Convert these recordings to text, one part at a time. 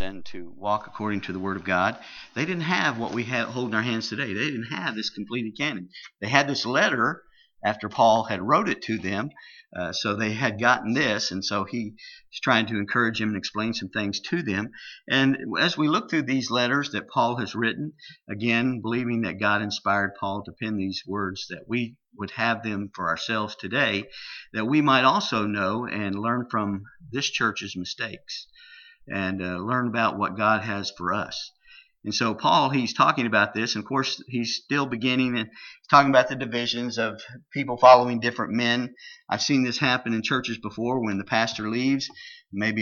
and to walk according to the Word of God. They didn't have what we hold in our hands today. They didn't have this completed canon. They had this letter after Paul had wrote it to them, so they had gotten this, and so he's trying to encourage them and explain some things to them. And as we look through these letters that Paul has written, again, believing that God inspired Paul to pen these words, that we would have them for ourselves today, that we might also know and learn from this church's mistakes and learn about what God has for us. And so Paul, he's talking about this, and of course he's still beginning and talking about the divisions of people following different men. I've seen this happen in churches before when the pastor leaves, maybe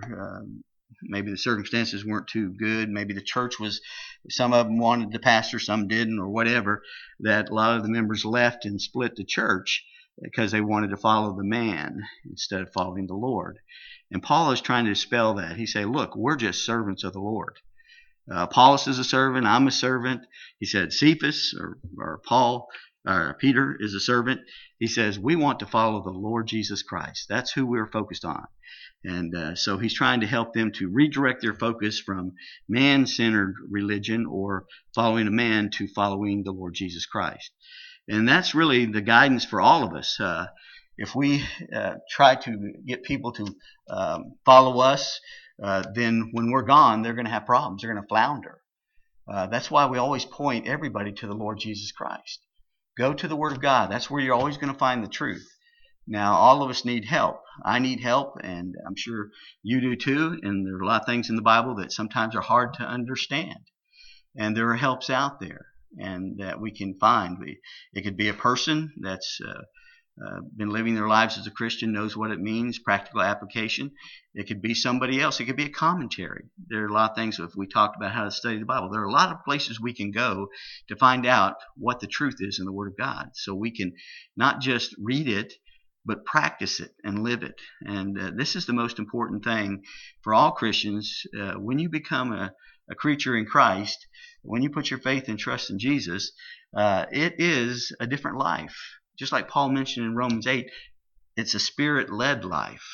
the circumstances weren't too good, maybe the church was, some of them wanted the pastor, some didn't, or whatever, that a lot of the members left and split the church because they wanted to follow the man instead of following the Lord. And Paul is trying to dispel that. He said, look, we're just servants of the Lord. Apollos is a servant. I'm a servant. He said Cephas or Paul or Peter is a servant. He says we want to follow the Lord Jesus Christ. That's who we're focused on. And so he's trying to help them to redirect their focus from man-centered religion or following a man to following the Lord Jesus Christ. And that's really the guidance for all of us. If we try to get people to follow us, then when we're gone, they're going to have problems. They're going to flounder. That's why we always point everybody to the Lord Jesus Christ. Go to the Word of God. That's where you're always going to find the truth. Now, all of us need help. I need help, and I'm sure you do too. And there are a lot of things in the Bible that sometimes are hard to understand. And there are helps out there and that we can find. It could be a person that's been living their lives as a Christian, knows what it means, practical application. It could be somebody else. It could be a commentary. There are a lot of things, if we talked about how to study the Bible, there are a lot of places we can go to find out what the truth is in the Word of God. So we can not just read it, but practice it and live it. And this is the most important thing for all Christians. When you become a creature in Christ, when you put your faith and trust in Jesus, it is a different life. Just like Paul mentioned in Romans 8, it's a Spirit-led life.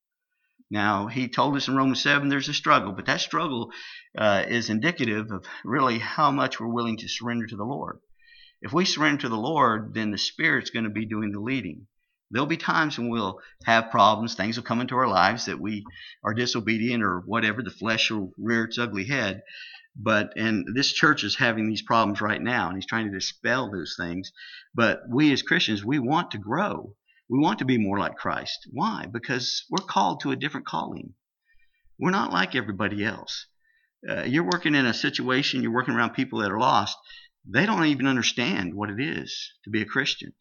Now, he told us in Romans 7 there's a struggle, but that struggle is indicative of really how much we're willing to surrender to the Lord. If we surrender to the Lord, then the Spirit's going to be doing the leading. There'll be times when we'll have problems, things will come into our lives that we are disobedient or whatever, the flesh will rear its ugly head. And this church is having these problems right now, and he's trying to dispel those things. But we as Christians, we want to grow. We want to be more like Christ. Why? Because we're called to a different calling. We're not like everybody else. You're working in a situation, you're working around people that are lost. They don't even understand what it is to be a Christian.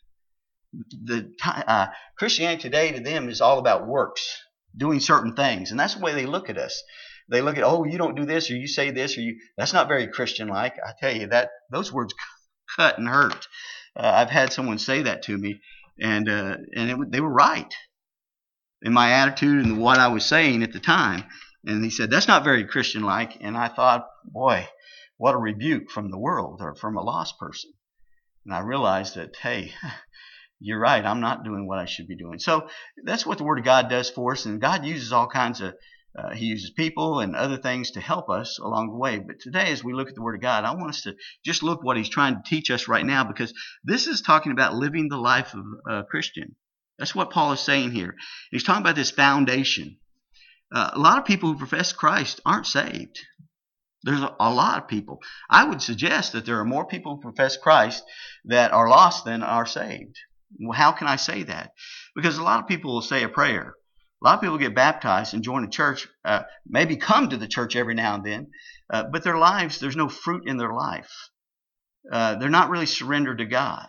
Christianity today to them is all about works, doing certain things. And that's the way they look at us. They look at, oh, you don't do this, or you say this, or that's not very Christian-like. I tell you, those words cut and hurt. I've had someone say that to me, and they were right in my attitude and what I was saying at the time. And he said, that's not very Christian-like. And I thought, boy, what a rebuke from the world or from a lost person. And I realized that, hey, you're right, I'm not doing what I should be doing. So that's what the Word of God does for us, and God uses all kinds of he uses people and other things to help us along the way. But today, as we look at the Word of God, I want us to just look what he's trying to teach us right now, because this is talking about living the life of a Christian. That's what Paul is saying here. He's talking about this foundation. A lot of people who profess Christ aren't saved. There's a lot of people. I would suggest that there are more people who profess Christ that are lost than are saved. Well, how can I say that? Because a lot of people will say a prayer. A lot of people get baptized and join a church, maybe come to the church every now and then, but their lives, there's no fruit in their life. They're not really surrendered to God.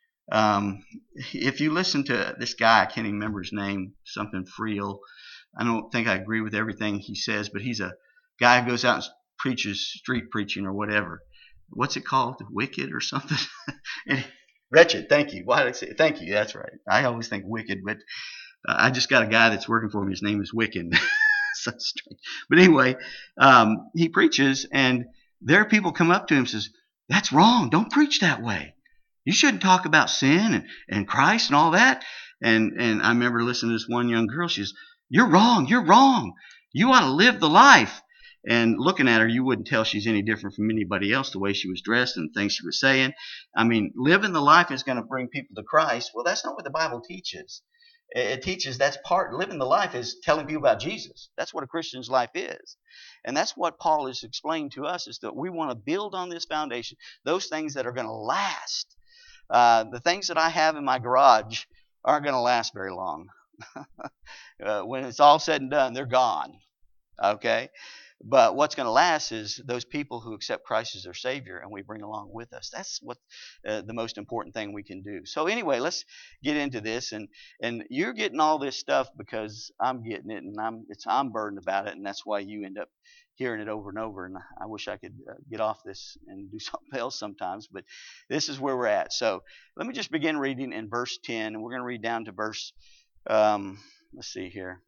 If you listen to this guy, I can't even remember his name, something Friel. I don't think I agree with everything he says, but he's a guy who goes out and preaches street preaching or whatever. What's it called? Wicked or something? Wretched, thank you. Why did I say thank you? That's right. I always think wicked, but I just got a guy that's working for me. His name is Wicked. So strange. But anyway, he preaches, and there are people come up to him and says, that's wrong. Don't preach that way. You shouldn't talk about sin and Christ and all that. And I remember listening to this one young girl. She says, you're wrong. You're wrong. You ought to live the life. And looking at her, you wouldn't tell she's any different from anybody else, the way she was dressed and the things she was saying. I mean, living the life is going to bring people to Christ. Well, that's not what the Bible teaches. It teaches living the life is telling people about Jesus. That's what a Christian's life is. And that's what Paul is explaining to us, is that we want to build on this foundation, those things that are going to last. The things that I have in my garage aren't going to last very long. When it's all said and done, they're gone. Okay? But what's going to last is those people who accept Christ as their Savior and we bring along with us. That's what the most important thing we can do. So anyway, let's get into this. And you're getting all this stuff because I'm getting it, and I'm burdened about it, and that's why you end up hearing it over and over. And I wish I could get off this and do something else sometimes, but this is where we're at. So let me just begin reading in verse 10, and we're going to read down to verse, let's see here,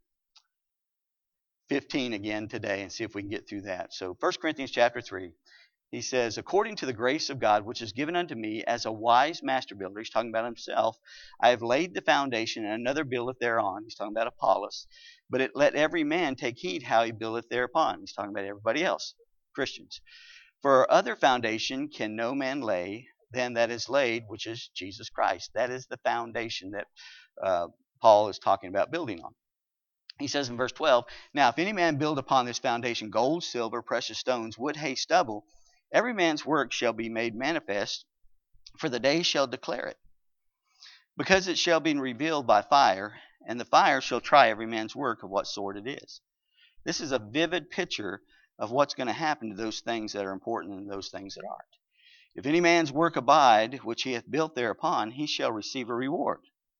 15 again today, and see if we can get through that. So 1 Corinthians chapter 3, he says, according to the grace of God, which is given unto me as a wise master builder, he's talking about himself, I have laid the foundation, and another buildeth thereon. He's talking about Apollos. But let every man take heed how he buildeth thereupon. He's talking about everybody else, Christians. For other foundation can no man lay than that is laid, which is Jesus Christ. That is the foundation that Paul is talking about building on. He says in verse 12, now if any man build upon this foundation gold, silver, precious stones, wood, hay, stubble, every man's work shall be made manifest, for the day shall declare it. Because it shall be revealed by fire, and the fire shall try every man's work of what sort it is. This is a vivid picture of what's going to happen to those things that are important and those things that aren't. If any man's work abide, which he hath built thereupon, he shall receive a reward.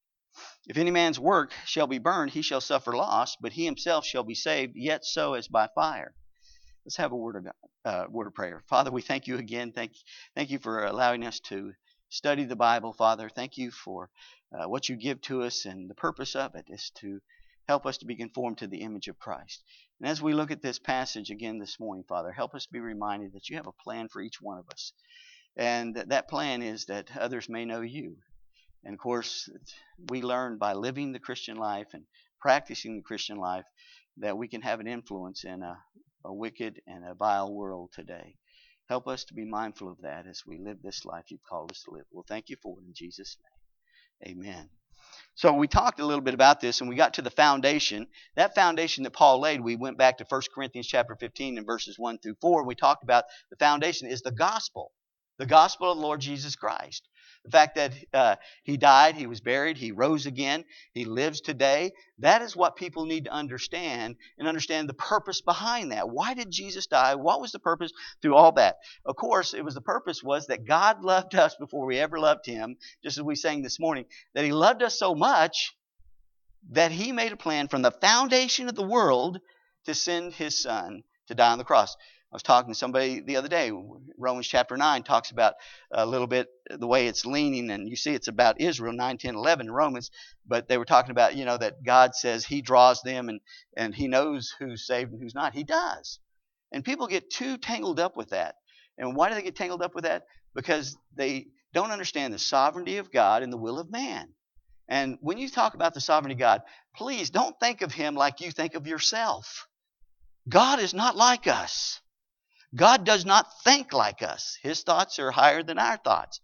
If any man's work shall be burned, he shall suffer loss, but he himself shall be saved, yet so as by fire. Let's have a word of prayer. Father, we thank you again. Thank you for allowing us to study the Bible, Father. Thank you for what you give to us, and the purpose of it is to help us to be conformed to the image of Christ. And as we look at this passage again this morning, Father, help us be reminded that you have a plan for each one of us. And that plan is that others may know you. And of course, we learn by living the Christian life and practicing the Christian life that we can have an influence in a wicked and a vile world today. Help us to be mindful of that as we live this life you've called us to live. Well, thank you for it in Jesus' name. Amen. So we talked a little bit about this, and we got to the foundation. That foundation that Paul laid, we went back to 1 Corinthians chapter 15 and verses 1 through 4, and we talked about the foundation is the gospel of the Lord Jesus Christ. The fact that he died, he was buried, he rose again, he lives today. That is what people need to understand, and understand the purpose behind that. Why did Jesus die? What was the purpose through all that? Of course, the purpose was that God loved us before we ever loved him, just as we sang this morning, that he loved us so much that he made a plan from the foundation of the world to send his son to die on the cross. I was talking to somebody the other day. Romans chapter 9 talks about a little bit the way it's leaning, and you see it's about Israel, 9, 10, 11 in Romans, but they were talking about, that God says he draws them and he knows who's saved and who's not. He does. And people get too tangled up with that. And why do they get tangled up with that? Because they don't understand the sovereignty of God and the will of man. And when you talk about the sovereignty of God, please don't think of him like you think of yourself. God is not like us. God does not think like us. His thoughts are higher than our thoughts.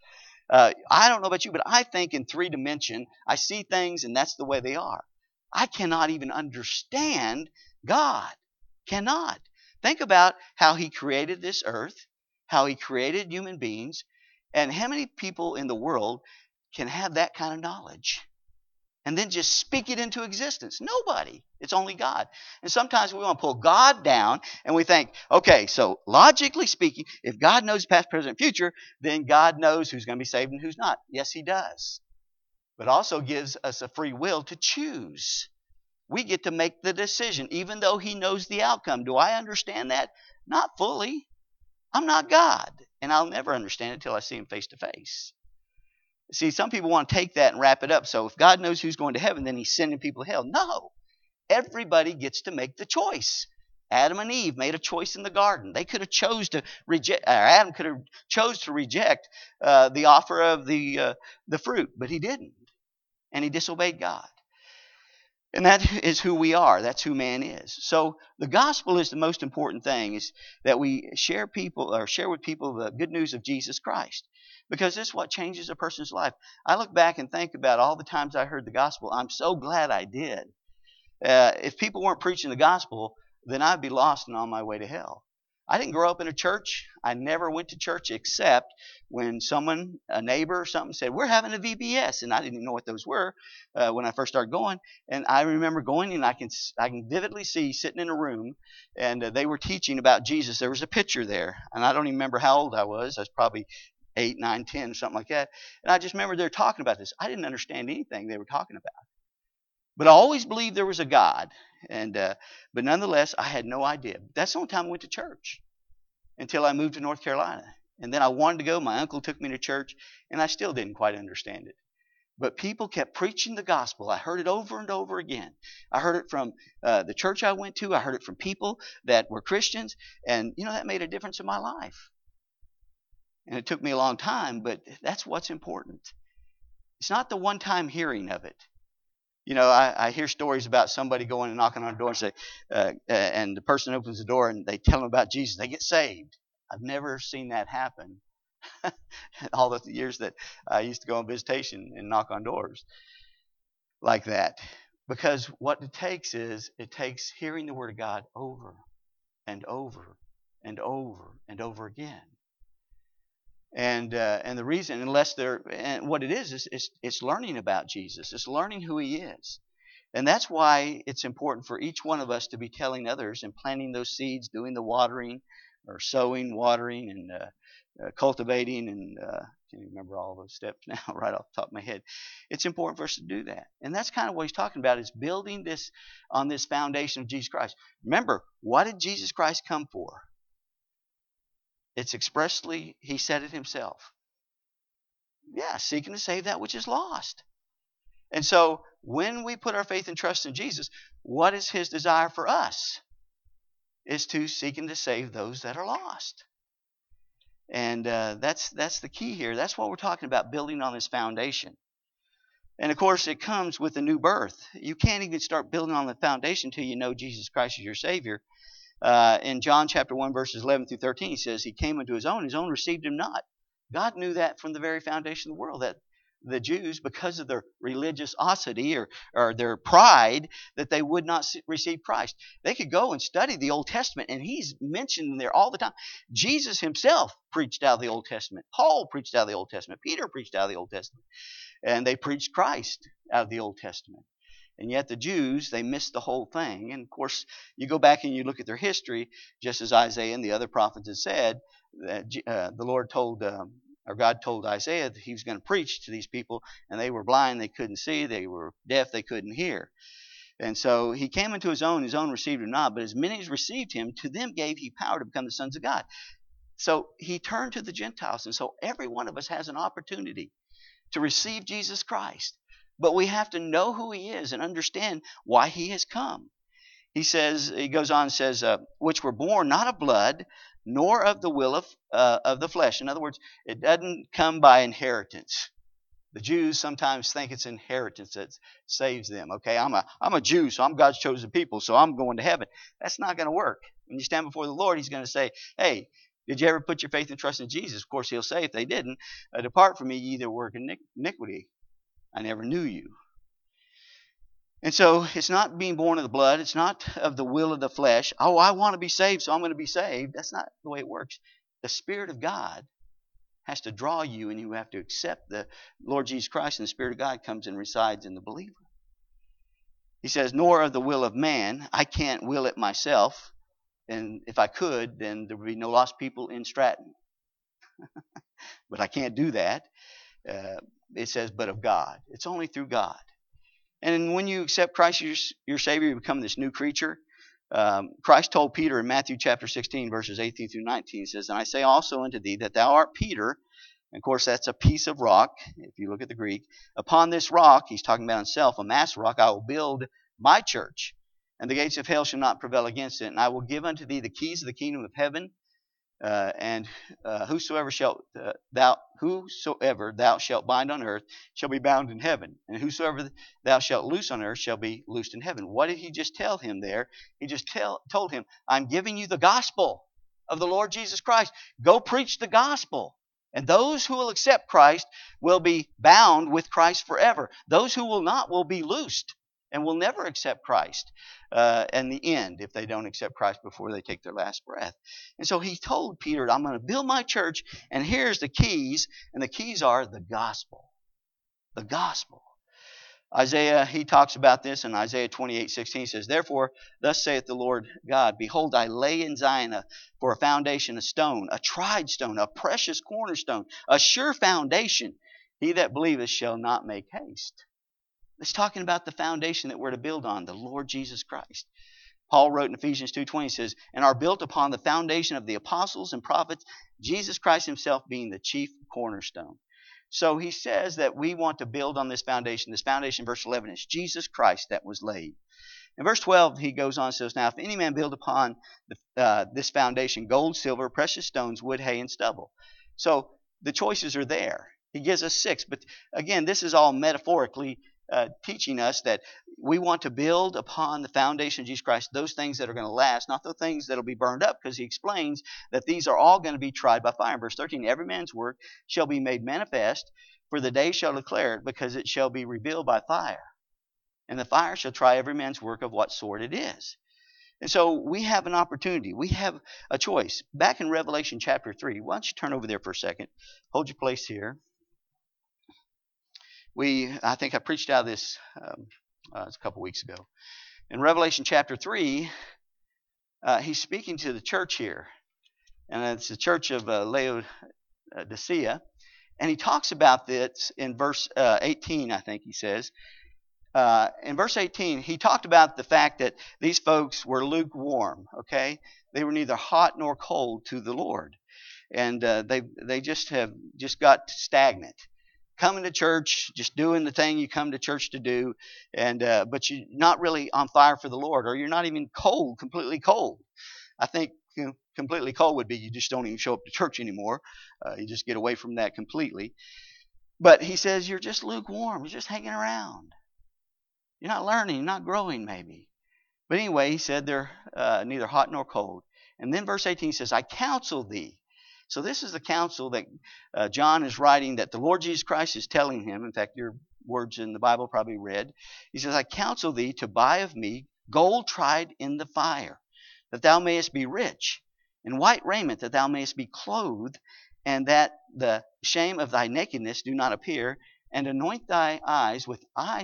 I don't know about you, but I think in 3 dimension. I see things, and that's the way they are. I cannot even understand God. Cannot. Think about how he created this earth, how he created human beings, and how many people in the world can have that kind of knowledge and then just speak it into existence? Nobody. It's only God. And sometimes we want to pull God down, and we think, okay, so logically speaking, if God knows past, present, future, then God knows who's going to be saved and who's not. Yes, he does. But also gives us a free will to choose. We get to make the decision, even though he knows the outcome. Do I understand that? Not fully. I'm not God, and I'll never understand it until I see him face to face. See, some people want to take that and wrap it up. So if God knows who's going to heaven, then he's sending people to hell. No. Everybody gets to make the choice. Adam and Eve made a choice in the garden. They could have chose to reject, or Adam could have chose to reject the offer of the fruit, but he didn't. And he disobeyed God. And that is who we are. That's who man is. So the gospel is the most important thing, is that we share with people the good news of Jesus Christ. Because this is what changes a person's life. I look back and think about all the times I heard the gospel. I'm so glad I did. If people weren't preaching the gospel, then I'd be lost and on my way to hell. I didn't grow up in a church. I never went to church except when someone, a neighbor or something, said, we're having a VBS. And I didn't even know what those were when I first started going. And I remember going, and I can vividly see sitting in a room, and they were teaching about Jesus. There was a picture there. And I don't even remember how old I was. I was probably 8, 9, 10, something like that. And I just remember they were talking about this. I didn't understand anything they were talking about. But I always believed there was a God. But nonetheless, I had no idea. That's the only time I went to church until I moved to North Carolina. And then I wanted to go. My uncle took me to church, and I still didn't quite understand it. But people kept preaching the gospel. I heard it over and over again. I heard it from the church I went to. I heard it from people that were Christians. And, that made a difference in my life. And it took me a long time, but that's what's important. It's not the one-time hearing of it. I hear stories about somebody going and knocking on a door and say, and the person opens the door and they tell them about Jesus. They get saved. I've never seen that happen. All the years that I used to go on visitation and knock on doors like that. Because what it takes hearing the Word of God over and over and over and over again. And the reason, what it is it's learning about Jesus. It's learning who He is. And that's why it's important for each one of us to be telling others and planting those seeds, doing the watering or sowing, watering, and cultivating. And I can't even remember all those steps now right off the top of my head. It's important for us to do that. And that's kind of what he's talking about, is building this on this foundation of Jesus Christ. Remember, what did Jesus Christ come for? It's expressly, He said it Himself. Yeah, seeking to save that which is lost. And so when we put our faith and trust in Jesus, what is His desire for us? Is to seeking to save those that are lost. And that's the key here. That's what we're talking about, building on this foundation. And of course, it comes with a new birth. You can't even start building on the foundation until you know Jesus Christ is your Savior. In John chapter 1, verses 11 through 13, he says, He came unto His own received Him not. God knew that from the very foundation of the world, that the Jews, because of their religiosity or their pride, that they would not receive Christ. They could go and study the Old Testament, and He's mentioned there all the time. Jesus Himself preached out of the Old Testament. Paul preached out of the Old Testament. Peter preached out of the Old Testament. And they preached Christ out of the Old Testament. And yet the Jews, they missed the whole thing. And of course, you go back and you look at their history, just as Isaiah and the other prophets had said, that the Lord told, or God told Isaiah that He was going to preach to these people, and they were blind, they couldn't see, they were deaf, they couldn't hear. And so He came into His own received Him not, but as many as received Him, to them gave He power to become the sons of God. So He turned to the Gentiles, and so every one of us has an opportunity to receive Jesus Christ. But we have to know who He is and understand why He has come. He goes on and says, which were born not of blood, nor of the will of the flesh. In other words, it doesn't come by inheritance. The Jews sometimes think it's inheritance that saves them. Okay, I'm a Jew, so I'm God's chosen people, so I'm going to heaven. That's not going to work. When you stand before the Lord, He's going to say, hey, did you ever put your faith and trust in Jesus? Of course, He'll say, if they didn't, depart from me, ye that work iniquity. I never knew you. And so it's not being born of the blood. It's not of the will of the flesh. Oh, I want to be saved, so I'm going to be saved. That's not the way it works. The Spirit of God has to draw you, and you have to accept the Lord Jesus Christ, and the Spirit of God comes and resides in the believer. He says, nor of the will of man. I can't will it myself. And if I could, then there would be no lost people in Stratton. But I can't do that. It says, but of God. It's only through God. And when you accept Christ as your Savior, you become this new creature. Christ told Peter in Matthew chapter 16, verses 18 through 19, says, and I say also unto thee that thou art Peter. And of course, that's a piece of rock, if you look at the Greek. Upon this rock, he's talking about himself, a mass rock, I will build my church. And the gates of hell shall not prevail against it. And I will give unto thee the keys of the kingdom of heaven. And whosoever thou shalt bind on earth shall be bound in heaven, and whosoever thou shalt loose on earth shall be loosed in heaven. What did he just tell him there? He just told him, I'm giving you the gospel of the Lord Jesus Christ. Go preach the gospel. And those who will accept Christ will be bound with Christ forever. Those who will not will be loosed and will never accept Christ in the end if they don't accept Christ before they take their last breath. And so he told Peter, I'm going to build my church, and here's the keys, and the keys are the gospel. The gospel. Isaiah, he talks about this in Isaiah 28:16. He says, Therefore, thus saith the Lord God, Behold, I lay in Zion for a foundation, a stone, a tried stone, a precious cornerstone, a sure foundation. He that believeth shall not make haste. It's talking about the foundation that we're to build on, the Lord Jesus Christ. Paul wrote in Ephesians 2:20, he says, And are built upon the foundation of the apostles and prophets, Jesus Christ himself being the chief cornerstone. So he says that we want to build on this foundation. This foundation, verse 11, is Jesus Christ that was laid. In verse 12, he goes on and says, Now if any man build upon this foundation gold, silver, precious stones, wood, hay, and stubble. So the choices are there. He gives us 6. But again, this is all metaphorically teaching us that we want to build upon the foundation of Jesus Christ, those things that are going to last, not the things that will be burned up, because he explains that these are all going to be tried by fire. In verse 13, every man's work shall be made manifest, for the day shall declare it, because it shall be revealed by fire. And the fire shall try every man's work of what sort it is. And so we have an opportunity. We have a choice. Back in Revelation chapter 3, why don't you turn over there for a second. Hold your place here. I think I preached out of this a couple weeks ago. In Revelation chapter 3, he's speaking to the church here. And it's the church of Laodicea. And he talks about this in verse 18, I think he says. In verse 18, he talked about the fact that these folks were lukewarm, okay? They were neither hot nor cold to the Lord. And they just got stagnant. Coming to church, just doing the thing you come to church to do, and but you're not really on fire for the Lord, or you're not even cold, completely cold. I think completely cold would be you just don't even show up to church anymore. You just get away from that completely. But he says you're just lukewarm. You're just hanging around. You're not learning, you're not growing maybe. But anyway, he said they're neither hot nor cold. And then verse 18 says, I counsel thee. So this is the counsel that John is writing that the Lord Jesus Christ is telling him. In fact, your words in the Bible probably read. He says, I counsel thee to buy of me gold tried in the fire, that thou mayest be rich, and white raiment, that thou mayest be clothed, and that the shame of thy nakedness do not appear, and anoint thy eyes with eye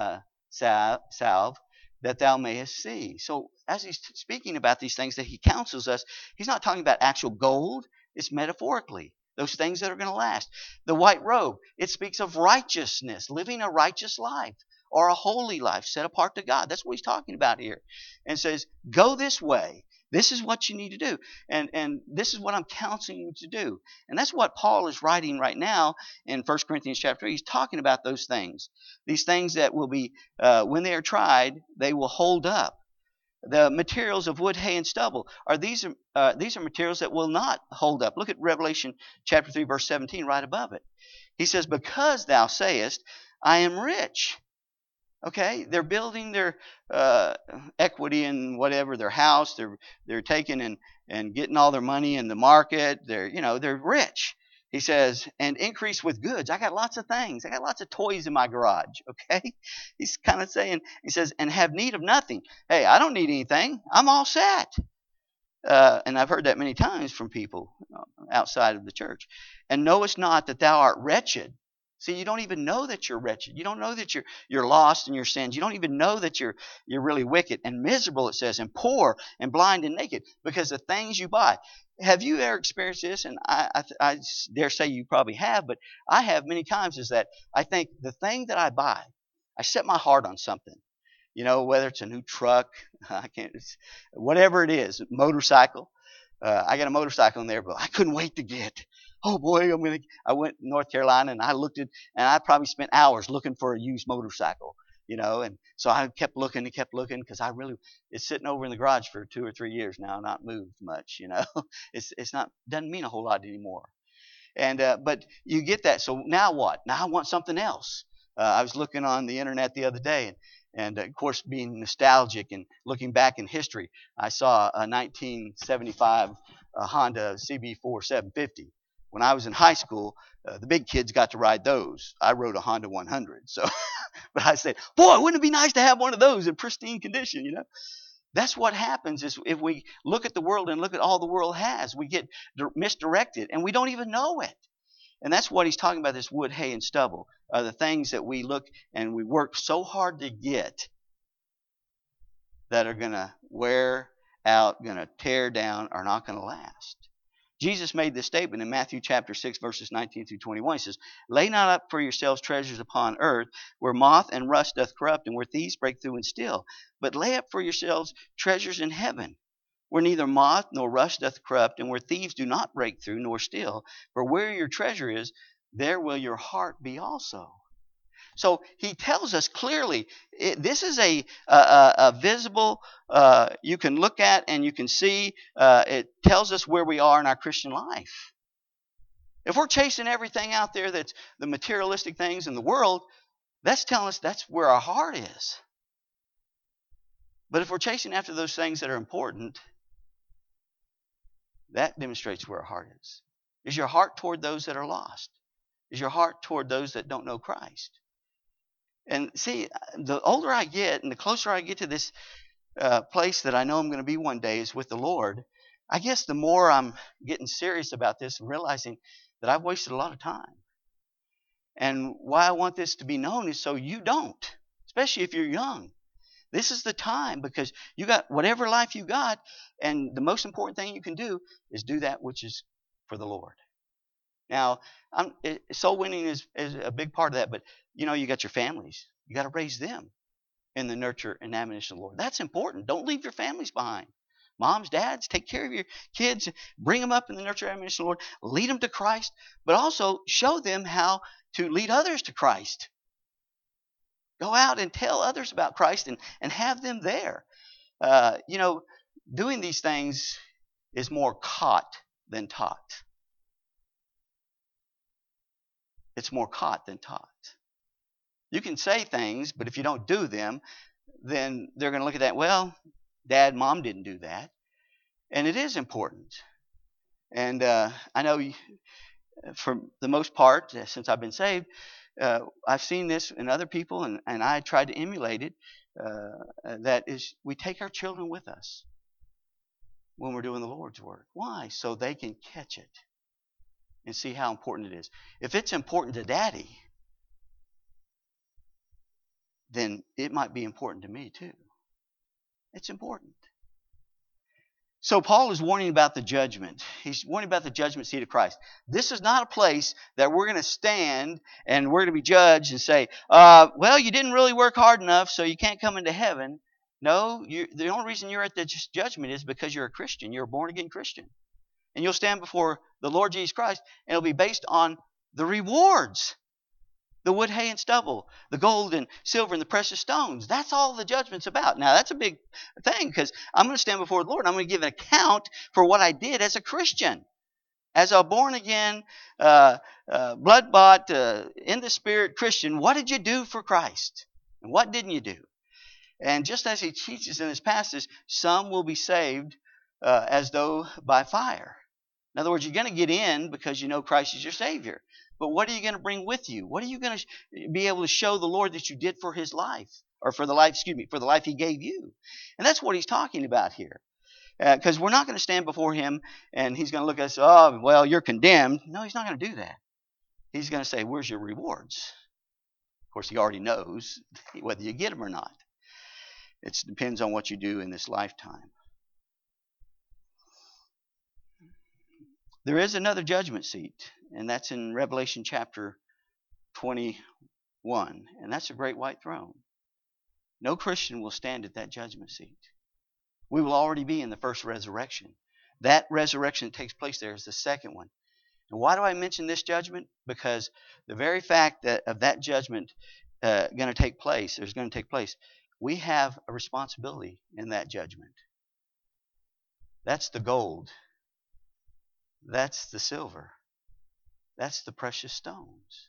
salve, that thou mayest see. So as he's speaking about these things that he counsels us, he's not talking about actual gold. It's metaphorically. Those things that are going to last. The white robe, it speaks of righteousness, living a righteous life or a holy life set apart to God. That's what he's talking about here. And says, go this way. This is what you need to do. And this is what I'm counseling you to do. And that's what Paul is writing right now in 1 Corinthians chapter 3. He's talking about those things. These things that will be, when they are tried, they will hold up. The materials of wood, hay, and stubble these are materials that will not hold up. Look at Revelation chapter 3, verse 17, right above it. He says, because thou sayest, I am rich. Okay, they're building their equity in whatever, their house. They're taking and getting all their money in the market. They're rich. He says, and increase with goods. I got lots of things. I got lots of toys in my garage. Okay? He's kind of saying, he says, and have need of nothing. Hey, I don't need anything. I'm all set. And I've heard that many times from people outside of the church. And knowest not that thou art wretched. See, you don't even know that you're wretched. You don't know that you're lost in your sins. You don't even know that you're really wicked and miserable, it says, and poor and blind and naked because of things you buy. Have you ever experienced this? And I dare say you probably have, but I have many times, is that I think the thing that I buy, I set my heart on something. Whether it's a new truck, whatever it is, motorcycle. I got a motorcycle in there, but I couldn't wait to get. Oh boy, I went to North Carolina and I probably spent hours looking for a used motorcycle. And so I kept looking because it's sitting over in the garage for 2 or 3 years now, not moved much. It's not, doesn't mean a whole lot anymore. And but you get that. So now what? Now I want something else. I was looking on the internet the other day, and of course, being nostalgic and looking back in history, I saw a 1975 Honda CB4 750. When I was in high school, the big kids got to ride those. I rode a Honda 100. So, but I said, boy, wouldn't it be nice to have one of those in pristine condition, That's what happens is if we look at the world and look at all the world has, we get misdirected and we don't even know it. And that's what he's talking about, this wood, hay, and stubble, are the things that we look and we work so hard to get that are going to wear out, going to tear down, are not going to last. Jesus made this statement in Matthew chapter 6, verses 19 through 21. He says, "Lay not up for yourselves treasures upon earth, where moth and rust doth corrupt, and where thieves break through and steal. But lay up for yourselves treasures in heaven, where neither moth nor rust doth corrupt, and where thieves do not break through nor steal. For where your treasure is, there will your heart be also." So he tells us clearly, this is a visible, you can look at and you can see, it tells us where we are in our Christian life. If we're chasing everything out there that's the materialistic things in the world, that's telling us that's where our heart is. But if we're chasing after those things that are important, that demonstrates where our heart is. Is your heart toward those that are lost? Is your heart toward those that don't know Christ? And see, the older I get and the closer I get to this place that I know I'm going to be one day is with the Lord, I guess the more I'm getting serious about this and realizing that I've wasted a lot of time. And why I want this to be known is so you don't, especially if you're young. This is the time because you got whatever life you got, and the most important thing you can do is do that which is for the Lord. Now, soul winning is a big part of that, but you got your families. You got to raise them in the nurture and admonition of the Lord. That's important. Don't leave your families behind. Moms, dads, take care of your kids. Bring them up in the nurture and admonition of the Lord. Lead them to Christ, but also show them how to lead others to Christ. Go out and tell others about Christ and have them there. Doing these things is more caught than taught. It's more caught than taught. You can say things, but if you don't do them, then they're going to look at that, well, Dad, Mom didn't do that. And it is important. And I know for the most part, since I've been saved, I've seen this in other people, and I tried to emulate it. That is, we take our children with us when we're doing the Lord's work. Why? So they can catch it and see how important it is. If it's important to Daddy, then it might be important to me too. It's important. So Paul is warning about the judgment. He's warning about the judgment seat of Christ. This is not a place that we're going to stand and we're going to be judged and say, well, you didn't really work hard enough, so you can't come into heaven. No, the only reason you're at the judgment is because you're a Christian. You're a born-again Christian. And you'll stand before the Lord Jesus Christ, and it'll be based on the rewards. The wood, hay, and stubble, the gold and silver and the precious stones. That's all the judgment's about. Now, that's a big thing because I'm going to stand before the Lord and I'm going to give an account for what I did as a Christian. As a born-again, blood-bought, in the Spirit Christian, what did you do for Christ? And what didn't you do? And just as he teaches in this passage, some will be saved as though by fire. In other words, you're going to get in because you know Christ is your Savior. But what are you going to bring with you? What are you going to be able to show the Lord that you did for His life? Or for the life He gave you. And that's what he's talking about here. Because we're not going to stand before Him and He's going to look at us, oh, well, you're condemned. No, He's not going to do that. He's going to say, where's your rewards? Of course, He already knows whether you get them or not. It depends on what you do in this lifetime. There is another judgment seat, and that's in Revelation chapter 21, and that's a great white throne. No Christian will stand at that judgment seat. We will already be in the first resurrection. That resurrection that takes place there is the second one. And why do I mention this judgment? Because the very fact of that judgment going to take place. There's going to take place. We have a responsibility in that judgment. That's the gold. That's the silver. That's the precious stones.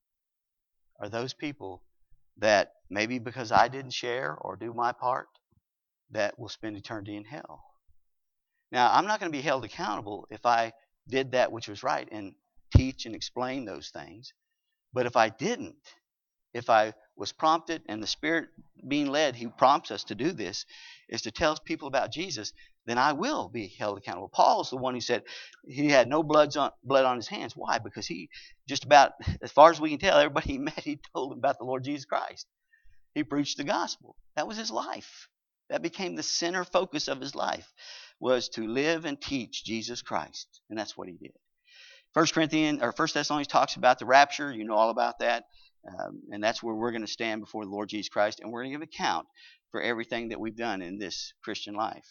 Are those people that maybe because I didn't share or do my part, that will spend eternity in hell. Now, I'm not going to be held accountable if I did that which was right and teach and explain those things. But if I didn't, if I was prompted, and the Spirit being led, He prompts us to do this, is to tell people about Jesus, then I will be held accountable. Paul's the one who said he had no blood on his hands. Why? Because he just about, as far as we can tell, everybody he met, he told them about the Lord Jesus Christ. He preached the gospel. That was his life. That became the center focus of his life, was to live and teach Jesus Christ. And that's what he did. 1 Thessalonians talks about the rapture. You know all about that. And that's where we're going to stand before the Lord Jesus Christ, and we're going to give account for everything that we've done in this Christian life.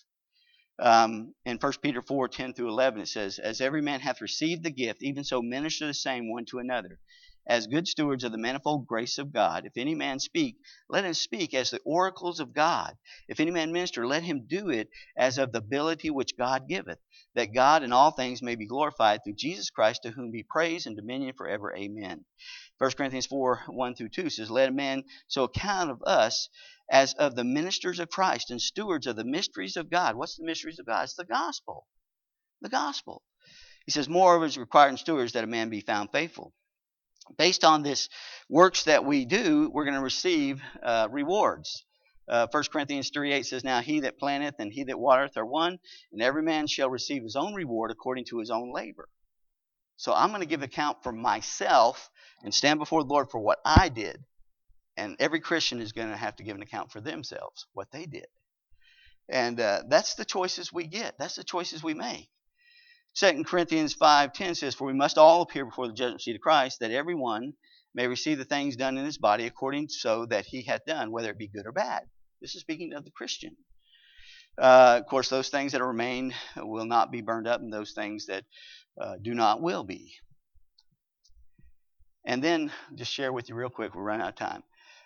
In 1 Peter 4:10-11, it says, "As every man hath received the gift, even so minister the same one to another, as good stewards of the manifold grace of God. If any man speak, let him speak as the oracles of God. If any man minister, let him do it as of the ability which God giveth, that God in all things may be glorified through Jesus Christ, to whom be praise and dominion forever. Amen." 1 Corinthians 4:1-2 says, "Let a man so account of us as of the ministers of Christ and stewards of the mysteries of God." What's the mysteries of God? It's the gospel. The gospel. He says, "Moreover is required in stewards that a man be found faithful." Based on this works that we do, we're going to receive rewards. 1 Corinthians 3:8 says, "Now he that planteth and he that watereth are one, and every man shall receive his own reward according to his own labor." So I'm going to give account for myself and stand before the Lord for what I did. And every Christian is going to have to give an account for themselves, what they did. And that's the choices we get. That's the choices we make. 2 Corinthians 5:10 says, "For we must all appear before the judgment seat of Christ, that every one may receive the things done in his body according so that he hath done, whether it be good or bad." This is speaking of the Christian. Of course, those things that remain will not be burned up, and those things that do not will be. And then, just share with you real quick, we're running out of time.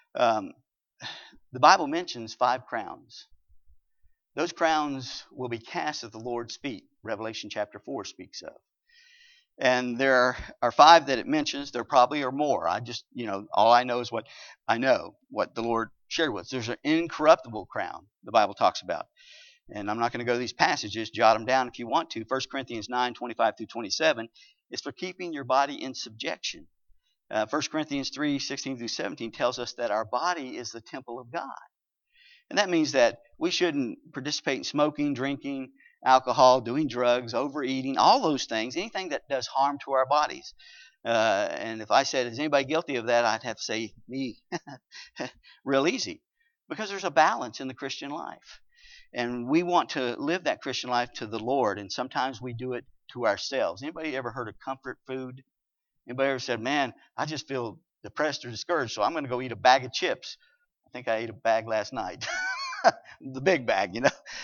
The Bible mentions 5 crowns. Those crowns will be cast at the Lord's feet. Revelation chapter 4 speaks of. And there are 5 that it mentions. There probably are more. All I know is what I know, what the Lord shared with us. There's an incorruptible crown the Bible talks about. And I'm not going to go to these passages. Jot them down if you want to. 1 Corinthians 9:25-27 is for keeping your body in subjection. 1 Corinthians 3:16-17 tells us that our body is the temple of God. And that means that we shouldn't participate in smoking, drinking, alcohol, doing drugs, overeating, all those things, anything that does harm to our bodies. And if I said, is anybody guilty of that, I'd have to say me. Real easy. Because there's a balance in the Christian life. And we want to live that Christian life to the Lord. And sometimes we do it to ourselves. Anybody ever heard of comfort food? Anybody ever said, man, I just feel depressed or discouraged, so I'm going to go eat a bag of chips. I think I ate a bag last night. The big bag,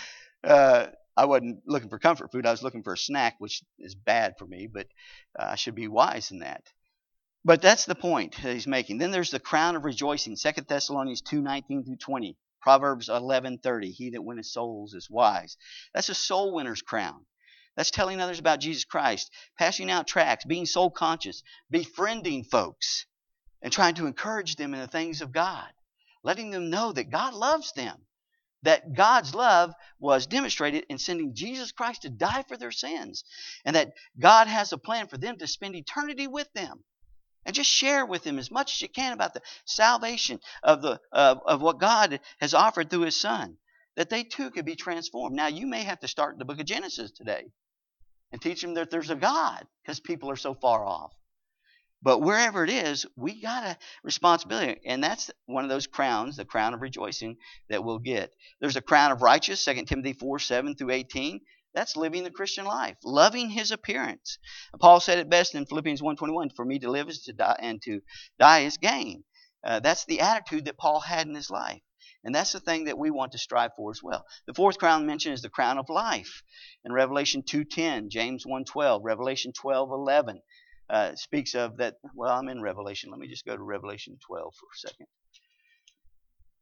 I wasn't looking for comfort food. I was looking for a snack, which is bad for me, but I should be wise in that. But that's the point that he's making. Then there's the crown of rejoicing, 2 Thessalonians 2:19-20, Proverbs 11:30, "He that winneth souls is wise." That's a soul winner's crown. That's telling others about Jesus Christ, passing out tracts, being soul conscious, befriending folks, and trying to encourage them in the things of God, letting them know that God loves them, that God's love was demonstrated in sending Jesus Christ to die for their sins, and that God has a plan for them to spend eternity with them. And just share with them as much as you can about the salvation of what God has offered through His Son, that they too could be transformed. Now, you may have to start in the book of Genesis today and teach them that there's a God, because people are so far off. But wherever it is, we got a responsibility. And that's one of those crowns, the crown of rejoicing, that we'll get. There's a crown of righteousness, 2 Timothy 4:7-18. That's living the Christian life, loving His appearance. Paul said it best in Philippians 1:21, "For me to live is to die, and to die is gain." That's the attitude that Paul had in his life. And that's the thing that we want to strive for as well. The 4th crown mentioned is the crown of life. In Revelation 2:10, James 1:12, Revelation 12:11 speaks of that. Well, I'm in Revelation. Let me just go to Revelation 12 for a second.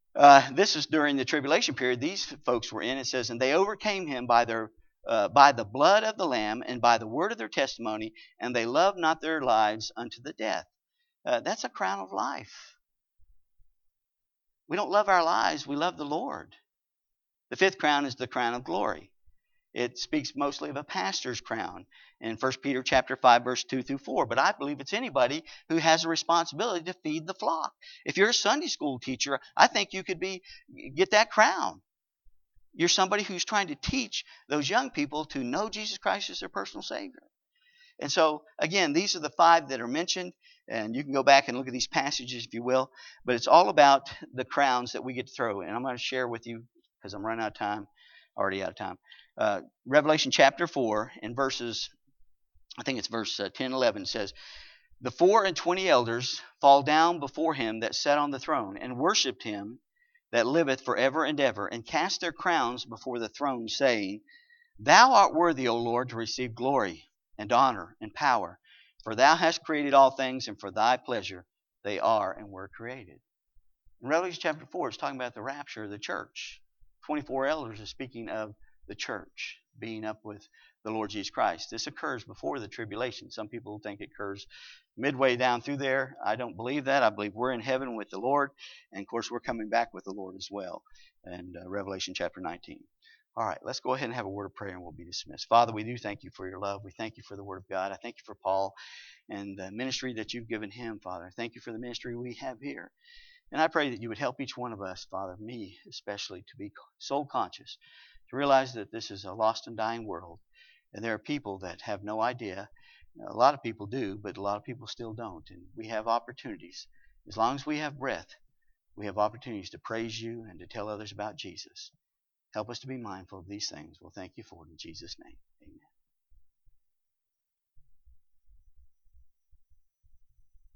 This is during the tribulation period. These folks were in. It says, and they overcame him by the blood of the Lamb and by the word of their testimony, and they loved not their lives unto the death. That's a crown of life. We don't love our lives. We love the Lord. The fifth crown is the crown of glory. It speaks mostly of a pastor's crown in 1 Peter chapter 5, verse 2 through 4. But I believe it's anybody who has a responsibility to feed the flock. If you're a Sunday school teacher, I think you could get that crown. You're somebody who's trying to teach those young people to know Jesus Christ as their personal Savior. And so, again, these are the 5 that are mentioned. And you can go back and look at these passages if you will. But it's all about the crowns that we get to throw. And I'm going to share with you, because I'm running out of time, already out of time. Revelation chapter 4 and verses, I think it's verse 10, 11 says, the 24 elders fall down before him that sat on the throne and worshipped him that liveth forever and ever, and cast their crowns before the throne, saying, Thou art worthy, O Lord, to receive glory and honor and power, for thou hast created all things, and for thy pleasure they are and were created. In Revelation chapter 4, it's talking about the rapture of the church. 24 elders is speaking of the church being up with the Lord Jesus Christ. This occurs before the tribulation. Some people think it occurs midway down through there. I don't believe that. I believe we're in heaven with the Lord, and of course we're coming back with the Lord as well. And Revelation chapter 19. All right, let's go ahead and have a word of prayer and we'll be dismissed. Father, we do thank you for your love. We thank you for the word of God. I thank you for Paul and the ministry that you've given him, Father. I thank you for the ministry we have here. And I pray that you would help each one of us, Father, me especially, to be soul conscious, to realize that this is a lost and dying world. And there are people that have no idea. A lot of people do, but a lot of people still don't. And we have opportunities. As long as we have breath, we have opportunities to praise you and to tell others about Jesus. Help us to be mindful of these things. We'll thank you for it in Jesus' name. Amen.